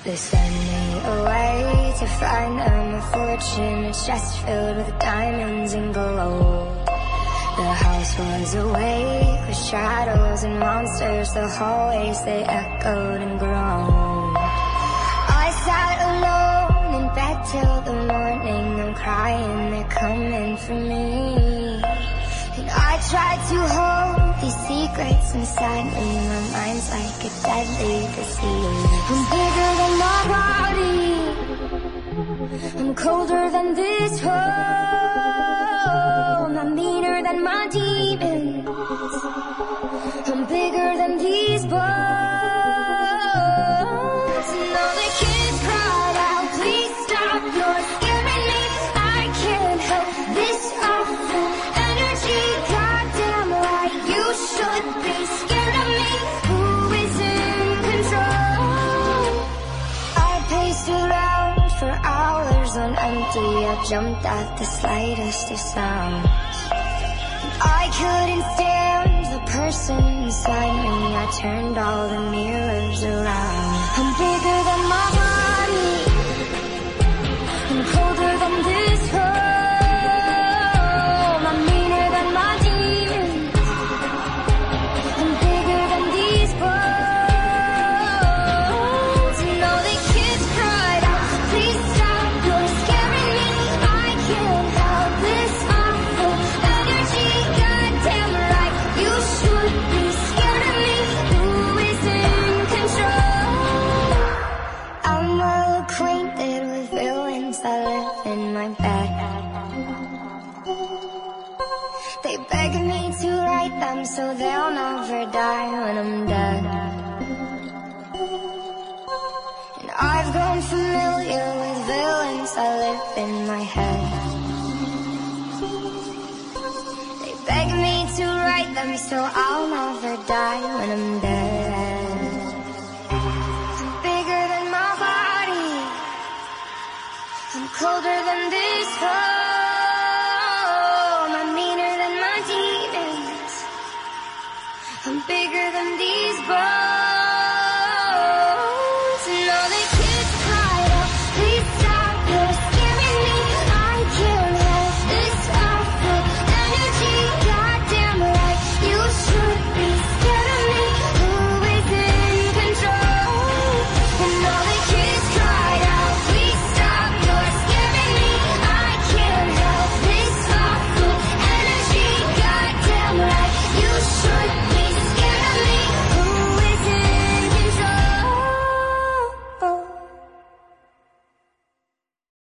They send me away to find a fortune, a chest filled with diamonds and gold. The house was awake with shadows and monsters. The hallways, they echoed and groaned. I sat alone in bed till the morning. I'm crying, they're coming for me. And I tried to hold these secrets inside me. My mind's like a deadly disease. I'm bigger than my body, I'm colder than this home. I'm meaner than my demons, I'm bigger than these bones. And all the kids cried out, please stop, you're scaring me. I can't help this awful energy. Goddamn right, you should be scared of me. Who is in control? I paced around for hours on empty. I jumped at the slightest of sounds. I couldn't stand the person inside me. I turned all the mirrors around. I'm bigger than my body, I'm colder than this home. I'm meaner than my demons, I'm bigger than these bones. And all the kids cried out, please stop, you're scaring me. I can't help this awful energy. Goddamn right, you should be scared of me. Who is in control? I'm well acquainted with villains that live in my bed. They beg me to write them so they'll never die when I'm dead. And I've grown familiar with villains that live in my head. They beg me to write them so I'll never die when I'm dead. I'm bigger than my body, I'm colder than this home.